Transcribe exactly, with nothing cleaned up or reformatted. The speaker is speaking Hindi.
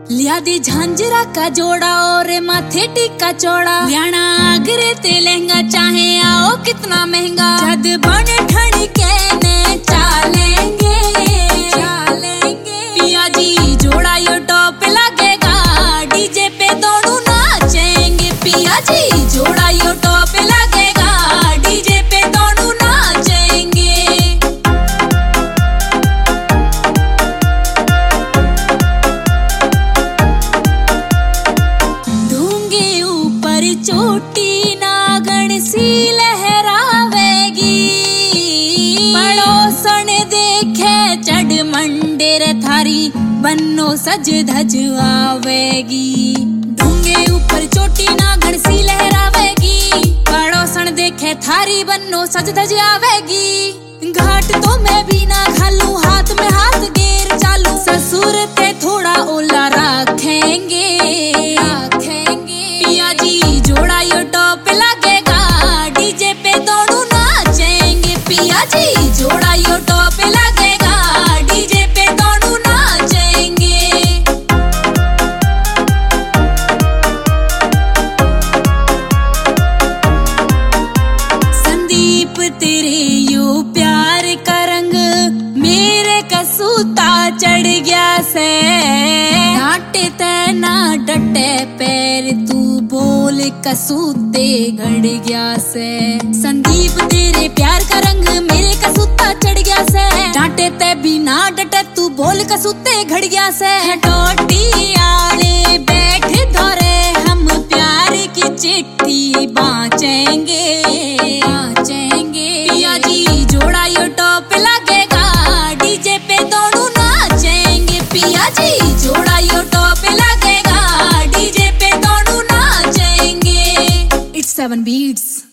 लिया दी झांझरा का जोड़ा और माथे टीका चौड़ा, लियाना आगरे ते लहंगा चाहे आओ कितना महंगा, जद बने ठणी के ने चालेंगे चालेंगे। पिया जी जोड़ा यो टॉप लगेगा, डीजे पे दोनों नाचेंगे। पिया जी जोड़ा यो टॉप लगेगा, डीजे पे दोनों नाचेंगे। चोटी नागण सी लहरावेगी, पड़ोसन देखे चढ़ मंडेर थारी, बन्नो सज धज आवेगी। ढूंगे ऊपर चोटी नागण सी लहरावेगी, पड़ोसन देखे थारी, बन्नो सज धज आवेगी। घाट तो मैं भी ना खालू, हाथ में हाथ गेर चालू, ससुर ते थोड़ा ओला रखेंगे रखेंगे। पिया जी जोड़ा यो टॉप लगेगा, डीजे पे दोनों नाचेंगे। पिया जी जोड़ा यो टॉप लगेगा, डीजे पे दोनों नाचेंगे। संदीप तेरे यो प्यार का रंग, मेरे कसूता चढ़ गया से, डांटे ते ना डटे पैर, तू बोल कसूते गड़ गया से। संदीप तेरे प्यार का रंग, मेरे कसूता चढ़ गया से, डांटे ते भी ना डटे, तू बोल कसूते घड़ गया से। टोटी आले बैठ धरे, हम प्यार की चिट्ठी बांचेंगे बांचेंगे। पिया जी जोड़ा यो टॉप लगेगा, डीजे पे दोनों नाचेंगे। पिया जी जोड़ा यो टॉप लगेगा, डीजे पे दोनों नाचेंगे। It's seven beats.